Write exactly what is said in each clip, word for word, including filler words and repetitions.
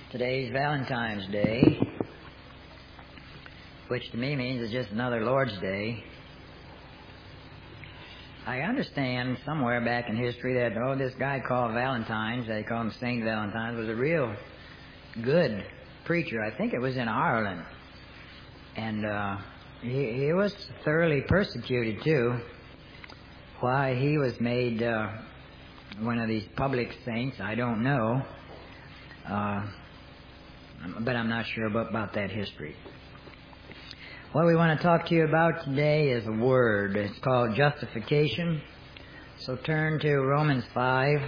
Today's Valentine's Day, which to me means it's just another Lord's Day. I understand somewhere back in history that, oh, this guy called Valentine's, they call him Saint Valentine's, was a real good preacher. I think it was in Ireland. And uh, he, he was thoroughly persecuted, too. Why he was made uh, one of these public saints, I don't know. Uh, but I'm not sure about, about that history. What we want to talk to you about today is a word. It's called justification. So turn to Romans five.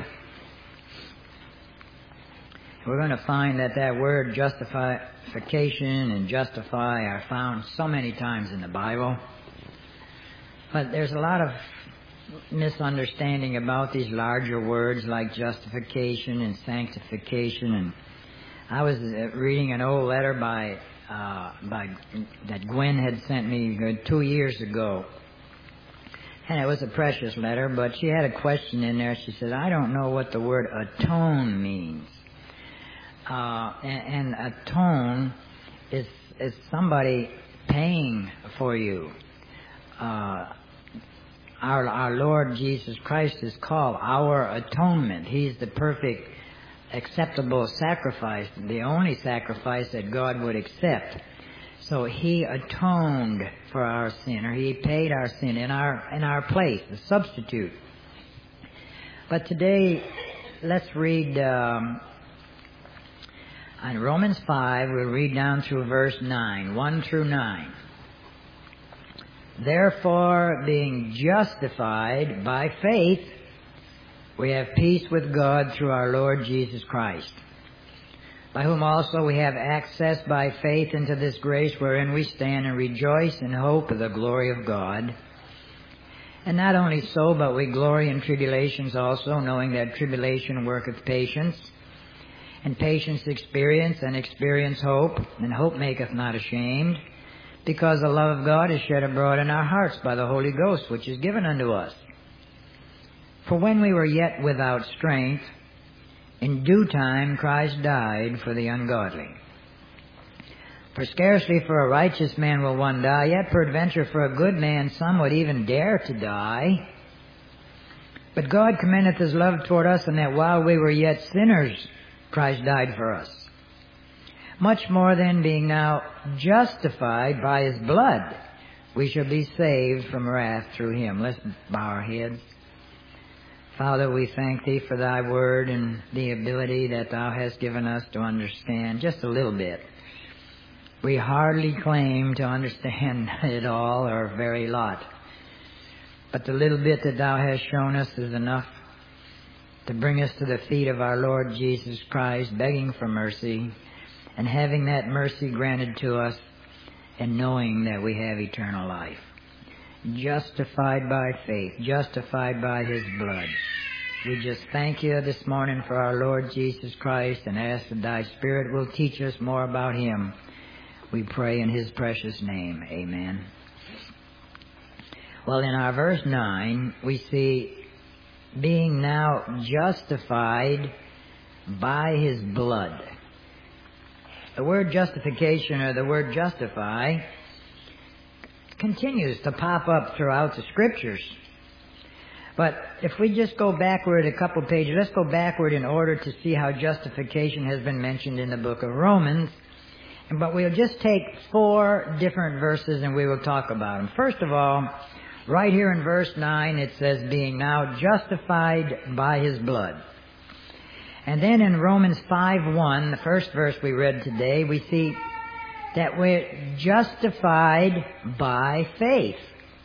We're going to find that that word justification and justify are found so many times in the Bible. But there's a lot of misunderstanding about these larger words like justification and sanctification. And I was reading an old letter by uh, by that Gwen had sent me two years ago, and it was a precious letter. But she had a question in there. She said, "I don't know what the word atone means." Uh, and, and atone is is somebody paying for you. Uh, Our, our Lord Jesus Christ is called our atonement. He's the perfect, acceptable sacrifice, the only sacrifice that God would accept. So He atoned for our sin, or He paid our sin in our in our place, the substitute. But today, let's read um, on Romans five. We'll read down through verse nine, one through nine. Therefore, being justified by faith, we have peace with God through our Lord Jesus Christ, by whom also we have access by faith into this grace wherein we stand and rejoice in hope of the glory of God. And not only so, but we glory in tribulations also, knowing that tribulation worketh patience, and patience experience, and experience hope, and hope maketh not ashamed, because the love of God is shed abroad in our hearts by the Holy Ghost, which is given unto us. For when we were yet without strength, in due time Christ died for the ungodly. For scarcely for a righteous man will one die, yet peradventure for a good man some would even dare to die. But God commendeth His love toward us, in that while we were yet sinners, Christ died for us. Much more then, being now justified by His blood, we shall be saved from wrath through Him. Let's bow our heads. Father, we thank Thee for Thy word and the ability that Thou hast given us to understand just a little bit. We hardly claim to understand it all or a very lot. But the little bit that Thou hast shown us is enough to bring us to the feet of our Lord Jesus Christ, begging for mercy, and having that mercy granted to us, and knowing that we have eternal life. Justified by faith, justified by His blood. We just thank You this morning for our Lord Jesus Christ, and ask that Thy Spirit will teach us more about Him. We pray in His precious name. Amen. Well, in our verse nine, we see, being now justified by His blood. The word justification, or the word justify, continues to pop up throughout the Scriptures. But if we just go backward a couple pages, let's go backward in order to see how justification has been mentioned in the book of Romans. But we'll just take four different verses and we will talk about them. First of all, right here in verse nine, it says, being now justified by His blood. And then in Romans five one, the first verse we read today, we see that we're justified by faith.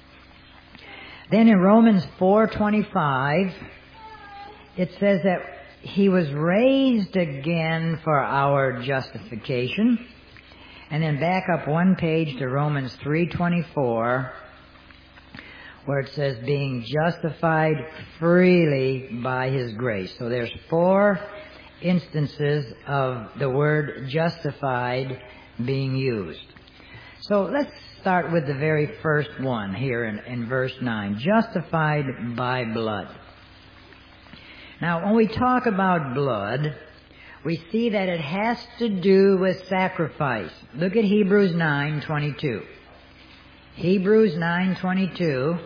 Then in Romans four twenty-five, it says that He was raised again for our justification. And then back up one page to Romans three twenty-four, where it says, being justified freely by His grace. So there's four instances of the word justified being used. So let's start with the very first one here in, in verse nine, justified by blood. Now, when we talk about blood, we see that it has to do with sacrifice. Look at Hebrews nine twenty-two. Hebrews nine twenty-two.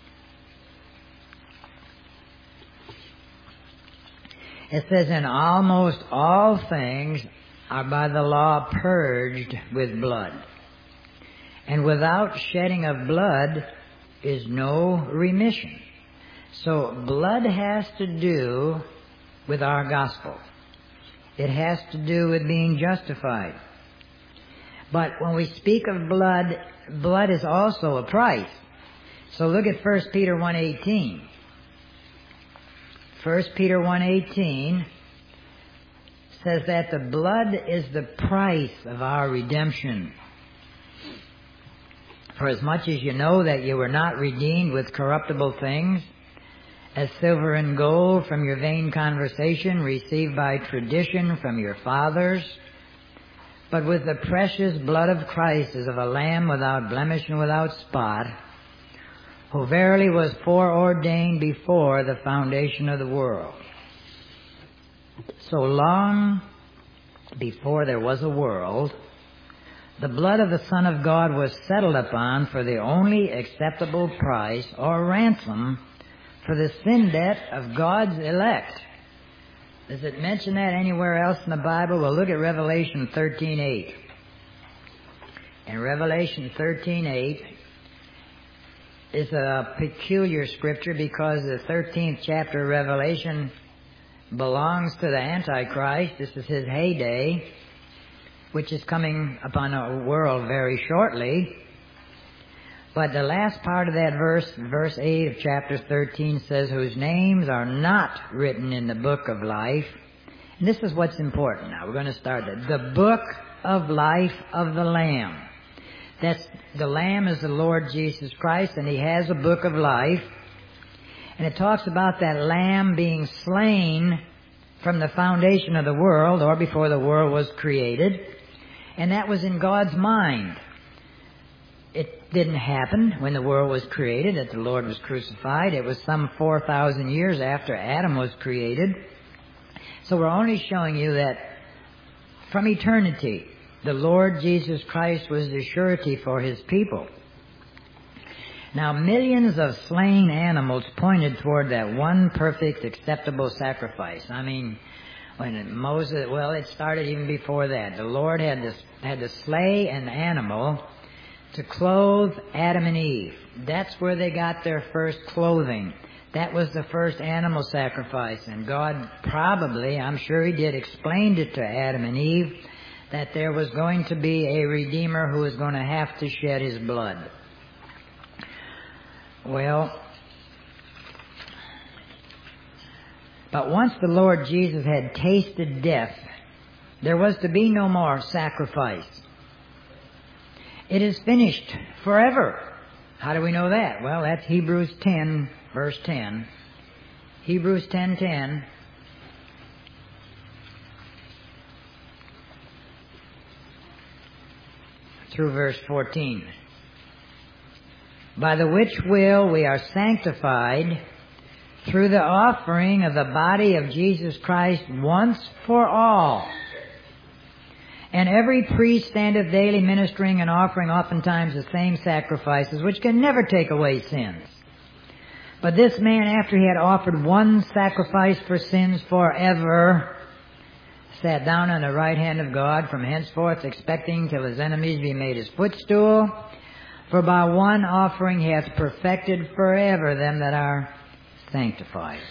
It says, "And almost all things are by the law purged with blood. And without shedding of blood is no remission." So blood has to do with our gospel. It has to do with being justified. But when we speak of blood, blood is also a price. So look at First Peter one eighteen. First Peter one eighteen says that the blood is the price of our redemption. "For as much as you know that you were not redeemed with corruptible things, as silver and gold from your vain conversation received by tradition from your fathers, but with the precious blood of Christ as of a lamb without blemish and without spot, who verily was foreordained before the foundation of the world." So long before there was a world, the blood of the Son of God was settled upon for the only acceptable price or ransom for the sin debt of God's elect. Does it mention that anywhere else in the Bible? Well, look at Revelation thirteen eight. In Revelation thirteen eight is a peculiar scripture because the thirteenth chapter of Revelation belongs to the Antichrist. This is his heyday, which is coming upon our world very shortly. But the last part of that verse, verse eight of chapter thirteen, says, "Whose names are not written in the book of life." And this is what's important now. We're going to start that. The book of life of the Lamb. That's, the Lamb is the Lord Jesus Christ, and He has a book of life. And it talks about that Lamb being slain from the foundation of the world, or before the world was created. And that was in God's mind. It didn't happen when the world was created, that the Lord was crucified. It was some four thousand years after Adam was created. So we're only showing you that from eternity, the Lord Jesus Christ was the surety for His people. Now, millions of slain animals pointed toward that one perfect, acceptable sacrifice. I mean, when Moses, well, it started even before that. The Lord had to, had to slay an animal to clothe Adam and Eve. That's where they got their first clothing. That was the first animal sacrifice. And God probably, I'm sure He did, explained it to Adam and Eve that there was going to be a Redeemer who was going to have to shed His blood. Well, but once the Lord Jesus had tasted death, there was to be no more sacrifice. It is finished forever. How do we know that? Well, that's Hebrews ten, verse ten. Hebrews ten ten. Through verse fourteen. "By the which will we are sanctified through the offering of the body of Jesus Christ once for all. And every priest standeth daily ministering and offering oftentimes the same sacrifices, which can never take away sins. But this man, after he had offered one sacrifice for sins forever, sat down on the right hand of God, from henceforth expecting till his enemies be made his footstool. For by one offering he hath perfected forever them that are sanctified."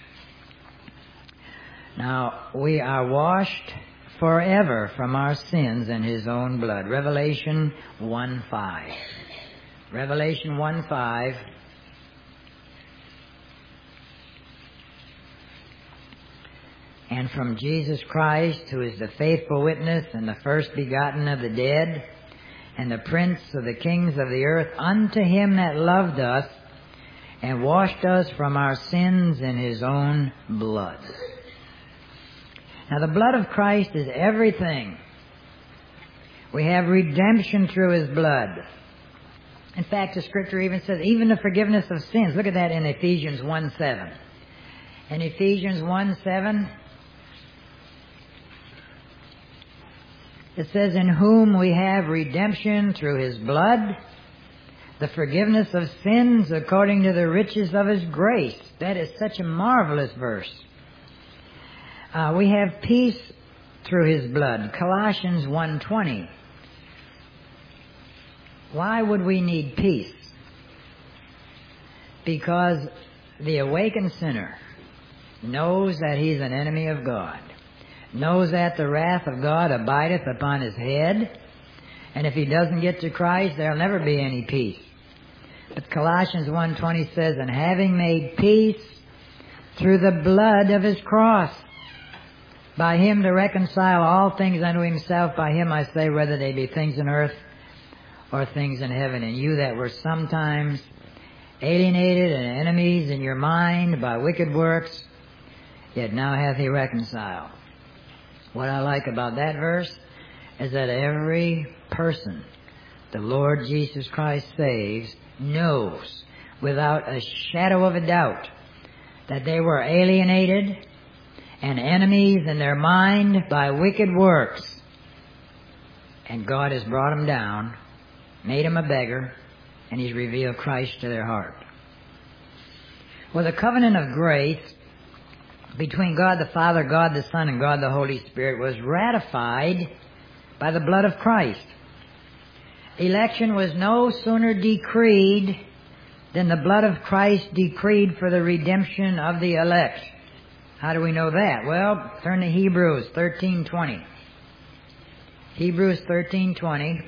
Now, we are washed forever from our sins in His own blood. Revelation one five. Revelation one five. "And from Jesus Christ, who is the faithful witness and the first begotten of the dead, and the prince of the kings of the earth, unto Him that loved us and washed us from our sins in His own blood." Now, the blood of Christ is everything. We have redemption through His blood. In fact, the Scripture even says, even the forgiveness of sins. Look at that in Ephesians one seven. In Ephesians one seven, It says, in whom we have redemption through His blood, the forgiveness of sins according to the riches of His grace. That is such a marvelous verse. Uh, we have peace through His blood. Colossians one twenty. Why would we need peace? Because the awakened sinner knows that he's an enemy of God, knows that the wrath of God abideth upon his head, and if he doesn't get to Christ, there'll never be any peace. But Colossians one twenty says, and having made peace through the blood of His cross, by Him to reconcile all things unto Himself, by Him I say, whether they be things in earth or things in heaven. And you that were sometimes alienated and enemies in your mind by wicked works, yet now hath He reconciled. What I like about that verse is that every person the Lord Jesus Christ saves knows without a shadow of a doubt that they were alienated and enemies in their mind by wicked works. And God has brought them down, made them a beggar, and He's revealed Christ to their heart. Well, the covenant of grace between God the Father, God the Son, and God the Holy Spirit was ratified by the blood of Christ. Election was no sooner decreed than the blood of Christ decreed for the redemption of the elect. How do we know that? Well, turn to Hebrews thirteen twenty. Hebrews thirteen twenty.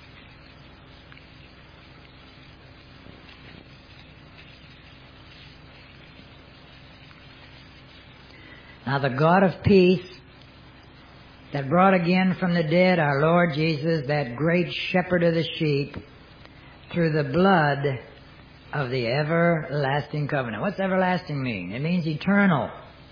Now the God of peace, that brought again from the dead our Lord Jesus, that great shepherd of the sheep, through the blood of the everlasting covenant. What's everlasting mean? It means eternal.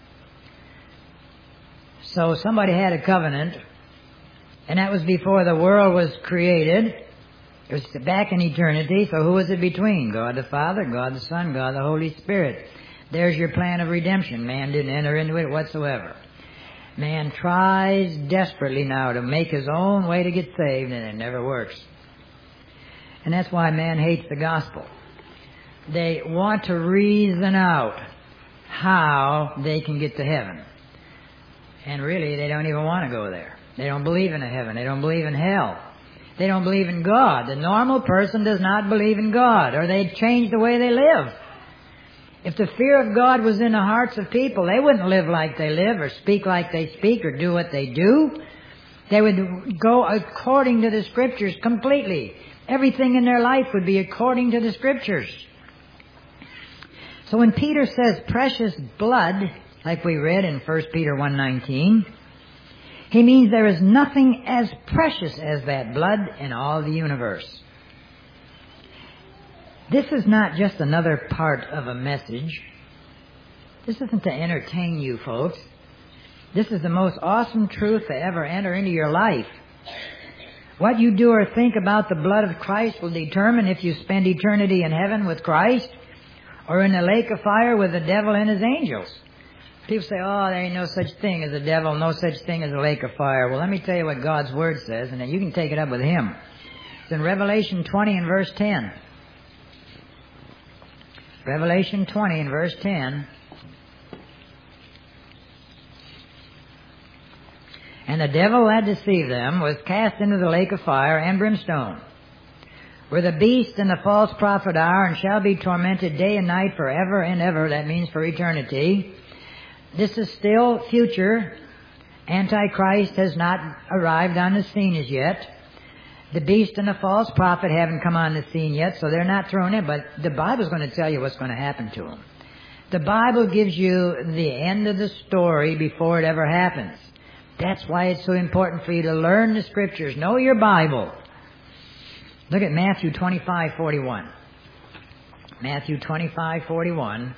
So somebody had a covenant, and that was before the world was created. It was back in eternity, so who was it between? God the Father, God the Son, God the Holy Spirit. There's your plan of redemption. Man didn't enter into it whatsoever. Man tries desperately now to make his own way to get saved, and it never works. And that's why man hates the gospel. They want to reason out how they can get to heaven. And really, they don't even want to go there. They don't believe in a heaven. They don't believe in hell. They don't believe in God. The normal person does not believe in God, or they'd change the way they live. If the fear of God was in the hearts of people, they wouldn't live like they live, or speak like they speak, or do what they do. They would go according to the Scriptures completely. Everything in their life would be according to the Scriptures. So when Peter says precious blood, like we read in First Peter one nineteen, he means there is nothing as precious as that blood in all the universe. This is not just another part of a message. This isn't to entertain you folks. This is the most awesome truth to ever enter into your life. What you do or think about the blood of Christ will determine if you spend eternity in heaven with Christ or in the lake of fire with the devil and his angels. People say, oh, there ain't no such thing as a devil, no such thing as a lake of fire. Well, let me tell you what God's Word says, and then you can take it up with Him. It's in Revelation twenty and verse ten. Revelation twenty and verse ten. And the devil that deceived them was cast into the lake of fire and brimstone, where the beast and the false prophet are, and shall be tormented day and night forever and ever. That means for eternity. This is still future. Antichrist has not arrived on the scene as yet. The beast and the false prophet haven't come on the scene yet, so they're not thrown in. But the Bible's going to tell you what's going to happen to them. The Bible gives you the end of the story before it ever happens. That's why it's so important for you to learn the Scriptures. Know your Bible. Look at Matthew twenty-five forty-one. Matthew twenty-five forty-one.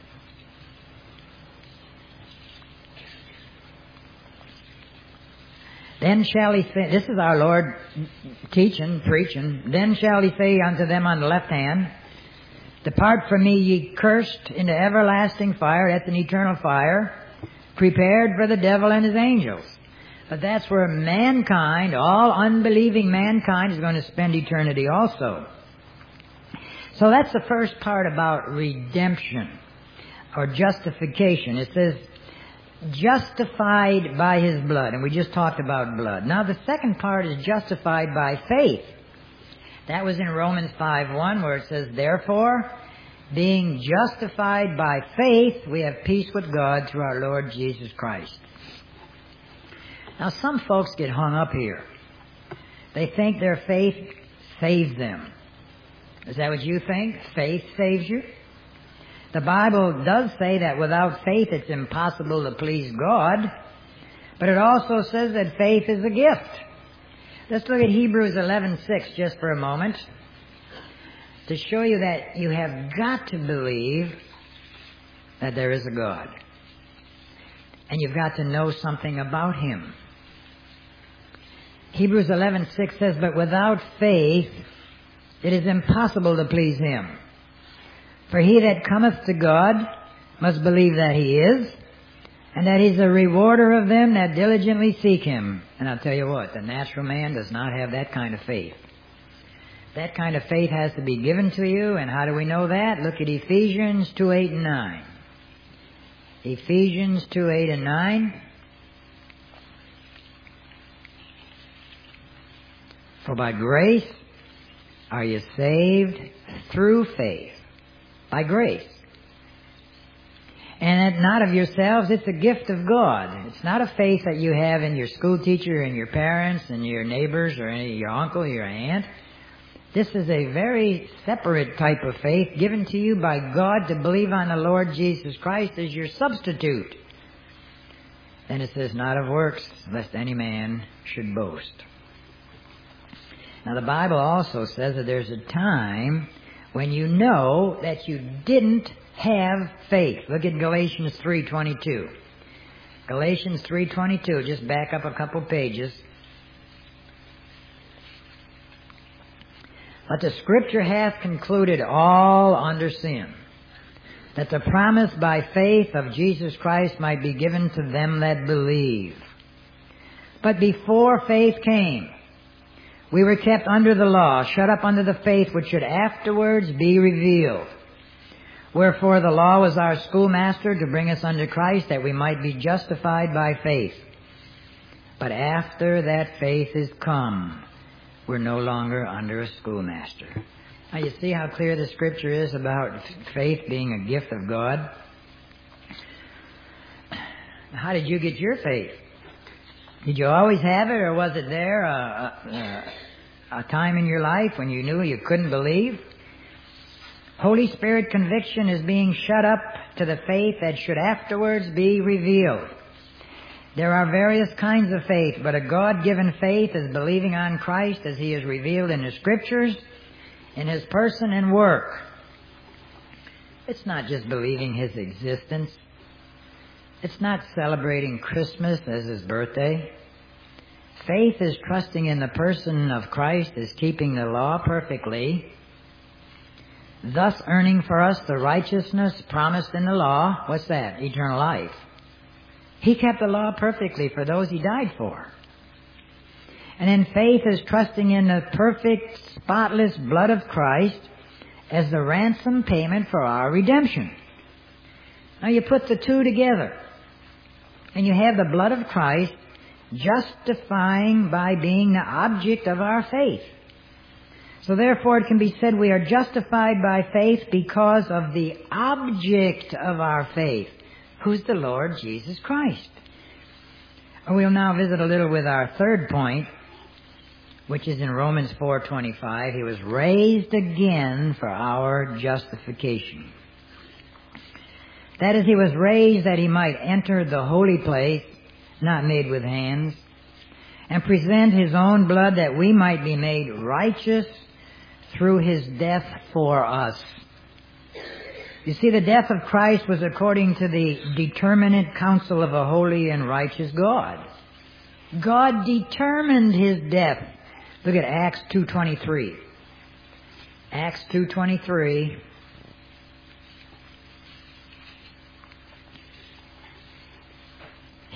Then shall he say, this is our Lord teaching, preaching, then shall he say unto them on the left hand, depart from me, ye cursed, into everlasting fire. That's an eternal fire, prepared for the devil and his angels. But that's where mankind, all unbelieving mankind, is going to spend eternity also. So that's the first part about redemption, or justification. It says, justified by His blood. And we just talked about blood. Now the second part is justified by faith. That was in Romans five one, where it says, therefore, being justified by faith, we have peace with God through our Lord Jesus Christ. Now some folks get hung up here. They think their faith saves them. Is that what you think? Faith saves you? The Bible does say that without faith it's impossible to please God. But it also says that faith is a gift. Let's look at Hebrews eleven six just for a moment, to show you that you have got to believe that there is a God. And you've got to know something about Him. Hebrews eleven six says, but without faith it is impossible to please Him. For he that cometh to God must believe that He is, and that He's a rewarder of them that diligently seek Him. And I'll tell you what, the natural man does not have that kind of faith. That kind of faith has to be given to you, and how do we know that? Look at Ephesians two eight and nine. Ephesians two eight and nine. For by grace are you saved through faith. By grace. And it not of yourselves, it's a gift of God. It's not a faith that you have in your school teacher and your parents and your neighbors or any, your uncle or your aunt. This is a very separate type of faith given to you by God to believe on the Lord Jesus Christ as your substitute. Then it says, not of works, lest any man should boast. Now the Bible also says that there's a time when you know that you didn't have faith. Look at Galatians three twenty-two. Galatians three twenty-two, just back up a couple pages. But the Scripture hath concluded all under sin, that the promise by faith of Jesus Christ might be given to them that believe. But before faith came, we were kept under the law, shut up under the faith which should afterwards be revealed. Wherefore the law was our schoolmaster to bring us unto Christ, that we might be justified by faith. But after that faith is come, we're no longer under a schoolmaster. Now you see how clear the Scripture is about faith being a gift of God? How did you get your faith? Did you always have it, or was it there a, a, a time in your life when you knew you couldn't believe? Holy Spirit conviction is being shut up to the faith that should afterwards be revealed. There are various kinds of faith, but a God-given faith is believing on Christ as He is revealed in the Scriptures, in His person and work. It's not just believing His existence. It's not celebrating Christmas as His birthday. Faith is trusting in the person of Christ as keeping the law perfectly, thus earning for us the righteousness promised in the law. What's that? Eternal life. He kept the law perfectly for those He died for. And then faith is trusting in the perfect, spotless blood of Christ as the ransom payment for our redemption. Now you put the two together, and you have the blood of Christ justifying by being the object of our faith. So therefore it can be said we are justified by faith because of the object of our faith, who's the Lord Jesus Christ. We'll now visit a little with our third point, which is in Romans four twenty-five. He was raised again for our justification. That is, He was raised that He might enter the holy place, not made with hands, and present His own blood that we might be made righteous through His death for us. You see, the death of Christ was according to the determinate counsel of a holy and righteous God. God determined His death. Look at Acts two twenty-three. Acts two twenty-three.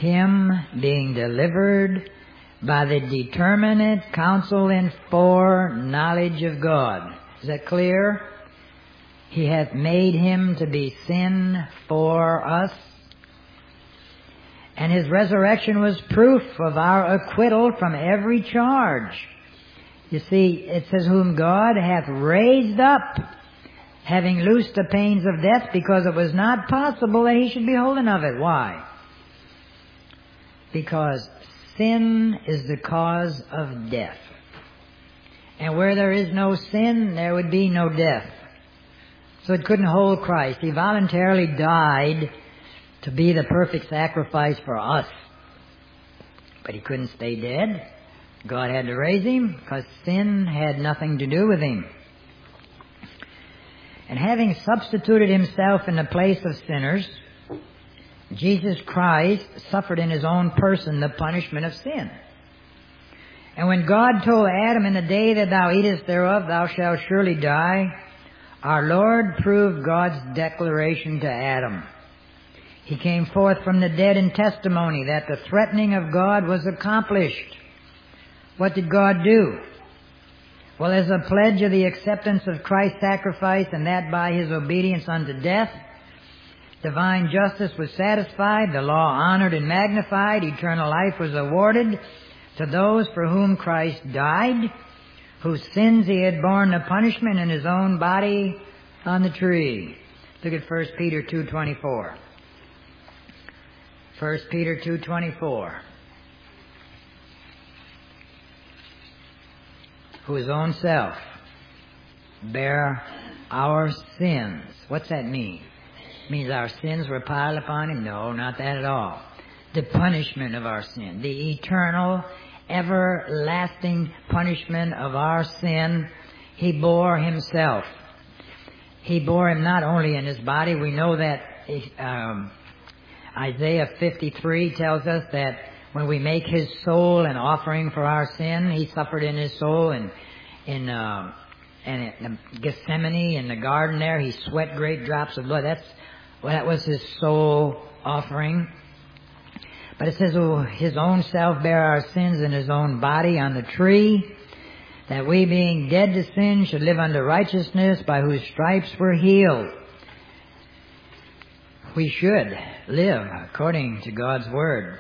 him being delivered by the determinate counsel and foreknowledge of God. Is that clear? He hath made him to be sin for us. And his resurrection was proof of our acquittal from every charge. You see, it says, whom God hath raised up, having loosed the pains of death, because it was not possible that he should be holden of it. Why? Because sin is the cause of death. And where there is no sin, there would be no death. So it couldn't hold Christ. He voluntarily died to be the perfect sacrifice for us. But he couldn't stay dead. God had to raise him because sin had nothing to do with him. And having substituted himself in the place of sinners, Jesus Christ suffered in his own person the punishment of sin. And when God told Adam, in the day that thou eatest thereof, thou shalt surely die, our Lord proved God's declaration to Adam. He came forth from the dead in testimony that the threatening of God was accomplished. What did God do? Well, as a pledge of the acceptance of Christ's sacrifice, and that by his obedience unto death, divine justice was satisfied, the law honored and magnified, eternal life was awarded to those for whom Christ died, whose sins he had borne the punishment in his own body on the tree. Look at First Peter two twenty-four. First Peter two twenty-four. Who his own self bare our sins. What's that mean? It means our sins were piled upon him? No, not that at all. The punishment of our sin, the eternal, everlasting punishment of our sin, he bore himself. He bore him not only in his body. We know that um, Isaiah fifty-three tells us that when we make his soul an offering for our sin, he suffered in his soul, and in uh, and in Gethsemane, in the garden there, he sweat great drops of blood. That's well, that was his soul offering. But it says, oh, his own self bare our sins in his own body on the tree, that we being dead to sin should live unto righteousness, by whose stripes we're healed. We should live according to God's word.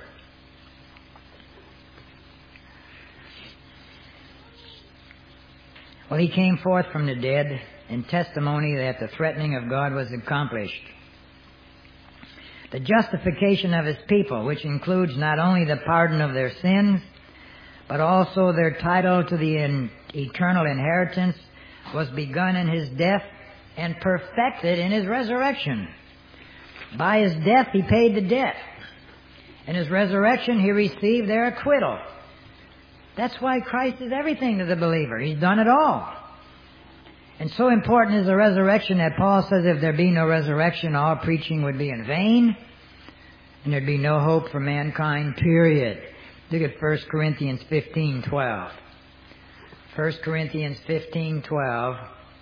Well, he came forth from the dead in testimony that the threatening of God was accomplished. The justification of his people, which includes not only the pardon of their sins, but also their title to the in, eternal inheritance, was begun in his death and perfected in his resurrection. By his death he paid the debt. In his resurrection he received their acquittal. That's why Christ is everything to the believer. He's done it all. And so important is the resurrection that Paul says if there be no resurrection, all preaching would be in vain, and there'd be no hope for mankind, period. Look at First Corinthians fifteen twelve. First Corinthians fifteen twelve.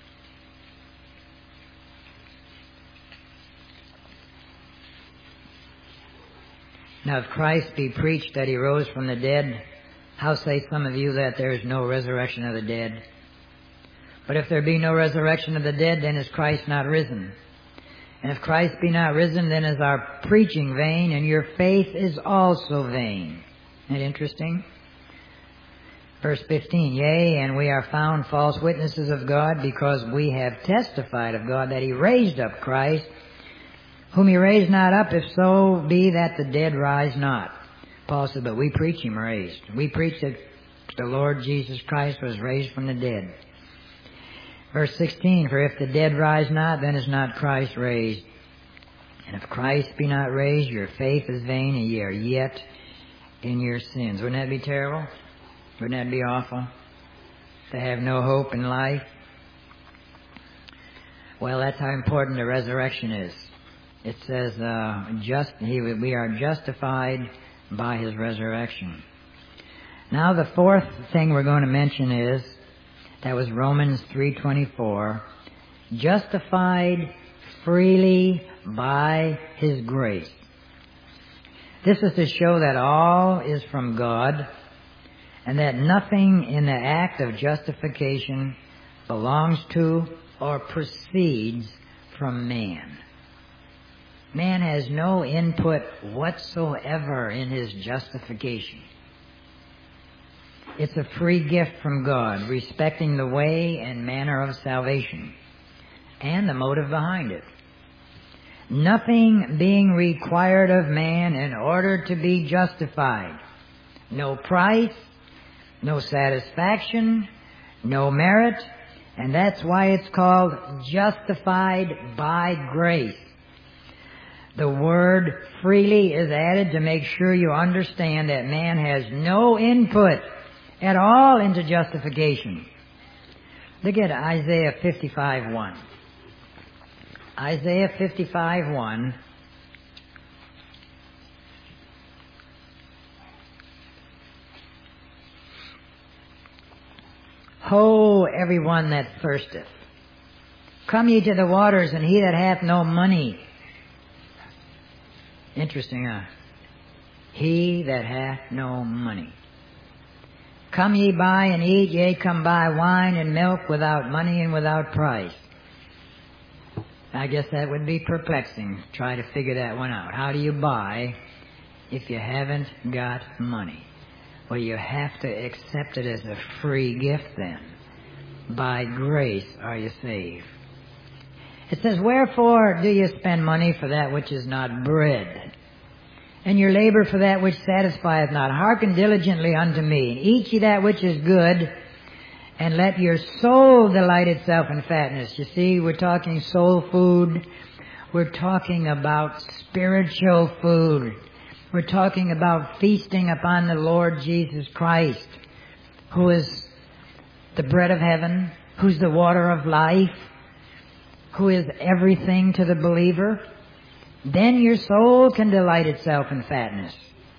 Now if Christ be preached that he rose from the dead, how say some of you that there is no resurrection of the dead? But if there be no resurrection of the dead, then is Christ not risen? And if Christ be not risen, then is our preaching vain, and your faith is also vain. Isn't that interesting? Verse fifteen, yea, and we are found false witnesses of God, because we have testified of God that he raised up Christ, whom he raised not up, if so be that the dead rise not. Paul said, but we preach him raised. We preach that the Lord Jesus Christ was raised from the dead. Verse sixteen, for if the dead rise not, then is not Christ raised. And if Christ be not raised, your faith is vain, and ye are yet in your sins. Wouldn't that be terrible? Wouldn't that be awful? To have no hope in life? Well, that's how important the resurrection is. It says, uh, just he, we are justified by his resurrection. Now the fourth thing we're going to mention is, that was Romans three twenty-four, justified freely by his grace. This is to show that all is from God, and that nothing in the act of justification belongs to or proceeds from man. Man has no input whatsoever in his justification. It's a free gift from God, respecting the way and manner of salvation, and the motive behind it. Nothing being required of man in order to be justified. No price, no satisfaction, no merit, and that's why it's called justified by grace. The word freely is added to make sure you understand that man has no input at all into justification. Look at Isaiah fifty-five one. Isaiah fifty-five one. Ho, everyone that thirsteth, come ye to the waters, and he that hath no money. Interesting, huh? He that hath no money. Come ye buy and eat, yea, come buy wine and milk without money and without price. I guess that would be perplexing. Try to figure that one out. How do you buy if you haven't got money? Well, you have to accept it as a free gift then. By grace are you saved. It says, wherefore do you spend money for that which is not bread, and your labor for that which satisfieth not? Hearken diligently unto me, and eat ye that which is good, and let your soul delight itself in fatness. You see, we're talking soul food. We're talking about spiritual food. We're talking about feasting upon the Lord Jesus Christ, who is the bread of heaven, who's the water of life, who is everything to the believer. Then your soul can delight itself in fatness.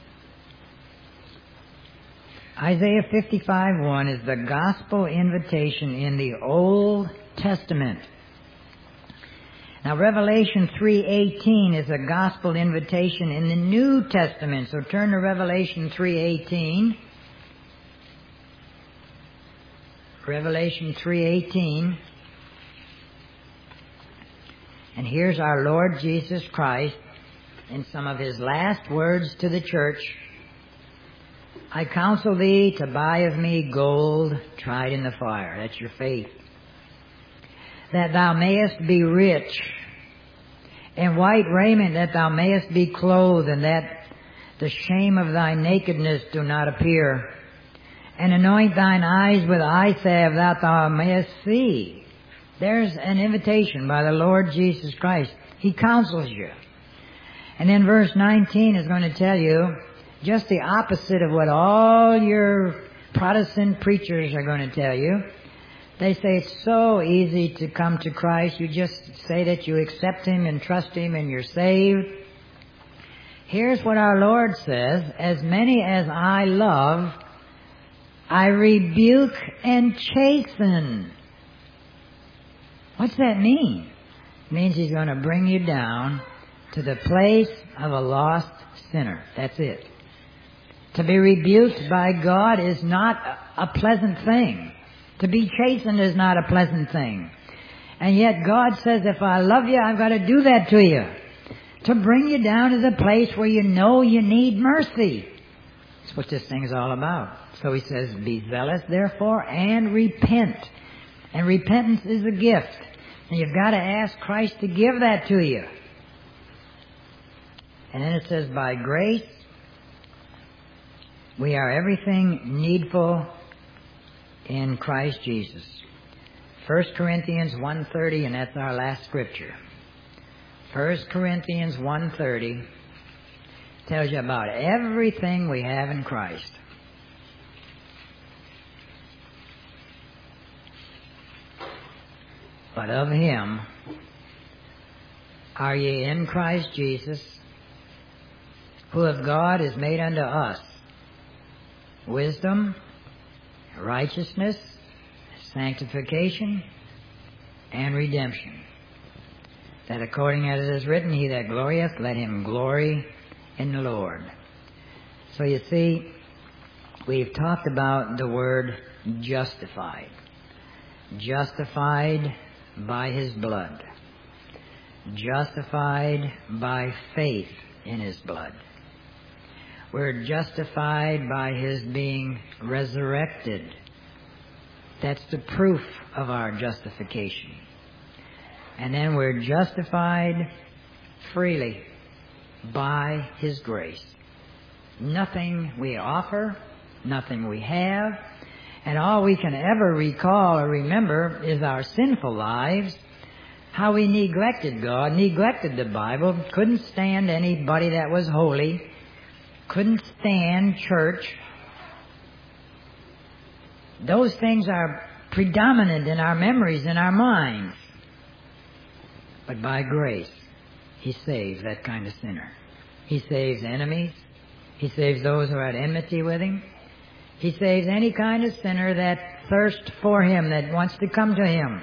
Isaiah fifty-five one is the gospel invitation in the Old Testament. Now, Revelation three eighteen is a gospel invitation in the New Testament. So turn to Revelation three eighteen. Revelation three eighteen. And here's our Lord Jesus Christ in some of His last words to the church. I counsel thee to buy of me gold tried in the fire. That's your faith. That thou mayest be rich, and white raiment that thou mayest be clothed, and that the shame of thy nakedness do not appear. And anoint thine eyes with eye salve that thou mayest see. There's an invitation by the Lord Jesus Christ. He counsels you. And then verse nineteen is going to tell you just the opposite of what all your Protestant preachers are going to tell you. They say it's so easy to come to Christ. You just say that you accept Him and trust Him and you're saved. Here's what our Lord says, as many as I love, I rebuke and chasten. What's that mean? It means He's going to bring you down to the place of a lost sinner. That's it. To be rebuked by God is not a pleasant thing. To be chastened is not a pleasant thing. And yet God says, if I love you, I've got to do that to you. To bring you down to the place where you know you need mercy. That's what this thing's all about. So He says, be zealous, therefore, and repent. And repentance is a gift. And you've got to ask Christ to give that to you. And then it says, by grace, we are everything needful in Christ Jesus. First Corinthians one thirty, and that's our last scripture. First Corinthians one thirty tells you about everything we have in Christ. But of Him are ye in Christ Jesus, who of God is made unto us wisdom, righteousness, sanctification, and redemption. That according as it is written, he that glorieth, let him glory in the Lord. So you see, we've talked about the word justified. Justified by His blood. Justified by faith in His blood. We're justified by His being resurrected. That's the proof of our justification. And then we're justified freely by His grace. Nothing we offer, nothing we have, and all we can ever recall or remember is our sinful lives, how we neglected God, neglected the Bible, couldn't stand anybody that was holy, couldn't stand church. Those things are predominant in our memories, in our minds. But by grace, He saves that kind of sinner. He saves enemies. He saves those who are at enmity with Him. He saves any kind of sinner that thirsts for Him, that wants to come to Him.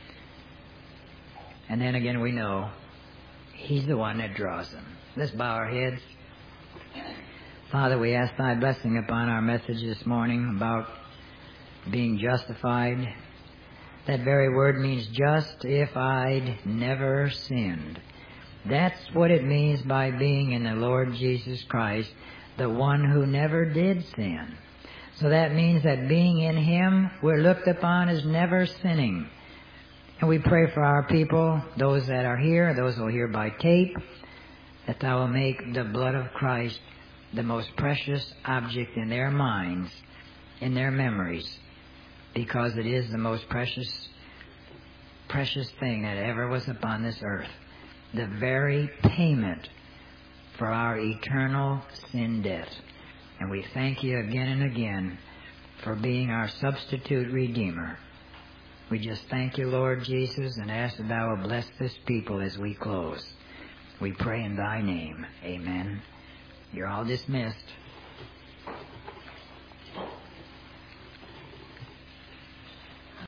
And then again we know He's the one that draws them. Let's bow our heads. Father, we ask Thy blessing upon our message this morning about being justified. That very word means just if I'd never sinned. That's what it means by being in the Lord Jesus Christ, the one who never did sin. So that means that being in Him, we're looked upon as never sinning. And we pray for our people, those that are here, those who will hear by tape, that Thou will make the blood of Christ the most precious object in their minds, in their memories, because it is the most precious, precious thing that ever was upon this earth. The very payment for our eternal sin debt. And we thank You again and again for being our substitute Redeemer. We just thank You, Lord Jesus, and ask that Thou will bless this people as we close. We pray in Thy name. Amen. You're all dismissed.